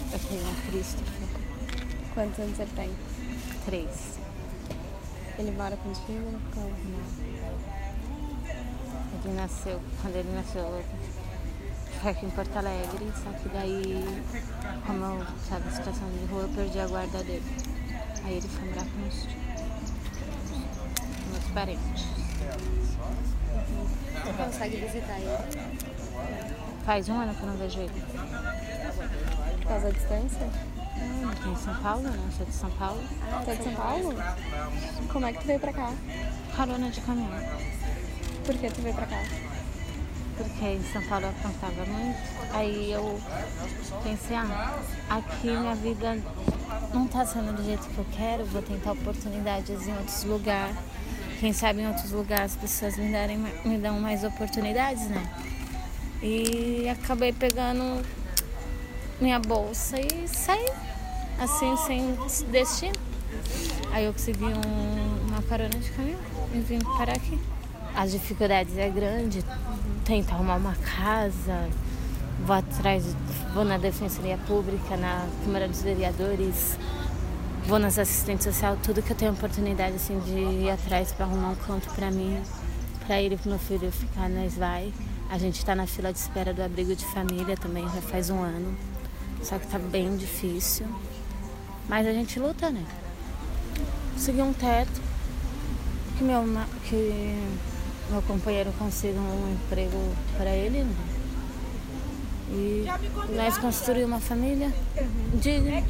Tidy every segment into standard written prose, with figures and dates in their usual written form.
Eu tenho um Christopher. Quantos anos ele tem? 3. Ele mora contigo? Não. Quando ele nasceu, foi aqui em Porto Alegre, só que daí, como eu estava em situação de rua, eu perdi a guarda dele. Aí ele foi morar com os meus parentes. Você consegue visitar ele? Faz 1 ano que eu não vejo ele. Por causa da distância? Ele tá em São Paulo, né? Eu sou de São Paulo. Ah, tá de São Paulo? Como é que tu veio pra cá? Carona de caminhão. Por que tu veio pra cá? Porque em São Paulo eu aprontava muito. Aí eu pensei, aqui minha vida não tá sendo do jeito que eu quero, vou tentar oportunidades em outros lugares. Quem sabe em outros lugares as pessoas me dão mais oportunidades, né? E acabei pegando minha bolsa e saí, assim, sem destino. Aí eu consegui uma carona de caminhão e vim parar aqui. As dificuldades é grande, tento arrumar uma casa, vou na Defensoria Pública, na Câmara dos Vereadores, vou nas assistentes sociais, tudo que eu tenho oportunidade assim, de ir atrás para arrumar um canto para mim, para ele e pro meu filho ficar, nós vai. A gente tá na fila de espera do abrigo de família também, já faz 1 ano, só que tá bem difícil, mas a gente luta, né? Consegui um teto, que meu companheiro consiga um emprego para ele, né? E nós construímos uma família digna.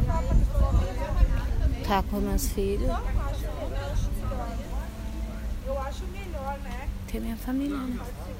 Tá com meus filhos. Ter minha família, né?